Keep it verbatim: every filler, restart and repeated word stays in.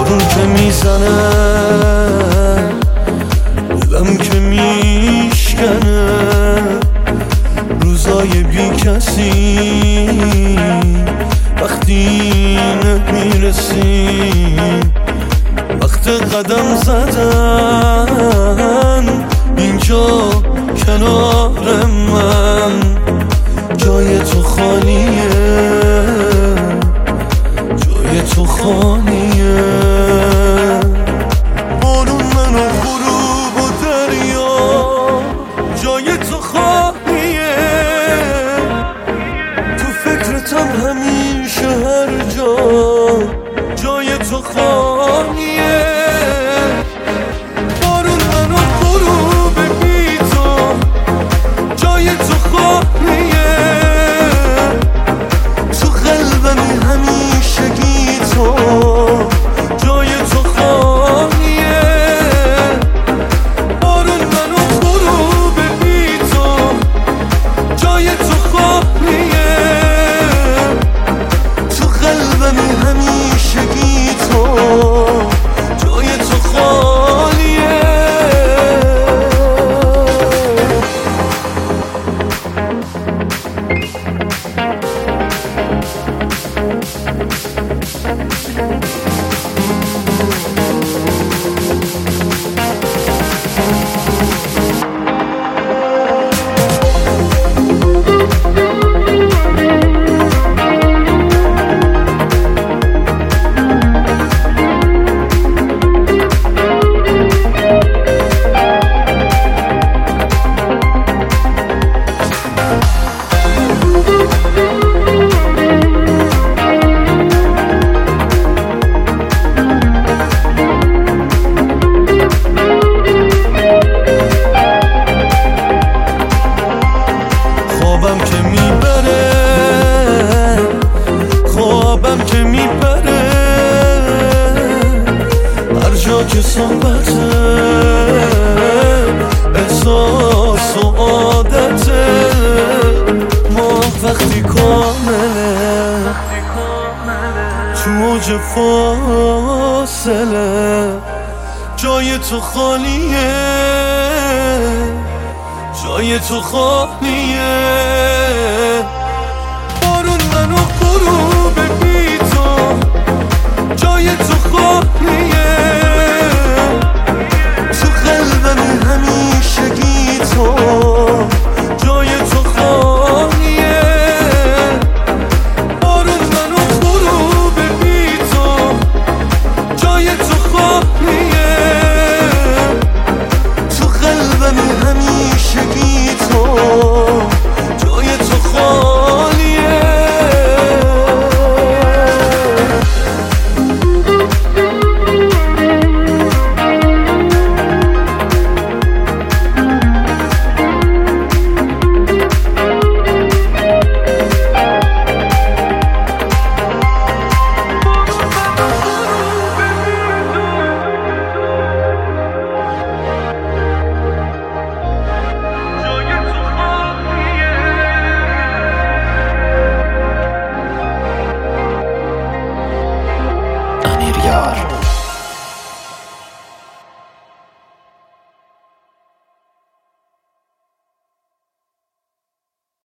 بارون که میزنه دلم که میشکنه، روزای بی کسی وقتی نمیرسیم، وقت قدم زدن اینجا کنار من، جای تو خالیه، جای تو خالیه. بارون من و غروب و دریا، جای تو خالیه، تو فکرتم همیشه هر جا، جای تو خالیه. بارون من و غروب بی تو، جای تو خالیه، تو قلبمی همیشگی تو، جای تو خالیه. بارون من و غروب بی تو، جای تو خالیه، تو قلبمی همیشگی تو، جای تو خالیه. خوابم که میبره، خوابم که میبره، هر جا که صحبته، احساس و عادته، ما وقتی کامله، تو موج فاصله، جای تو خالیه، جای تو خالیه. بارون من و غروب بی تو، جای تو خالیه، تو قلبمی همیشگی تو، جای تو خالیه. بارون من و غروب بی تو، جای تو خالیه، تو قلبمی همیشگی تو، جای تو خالیه. Amir Yar.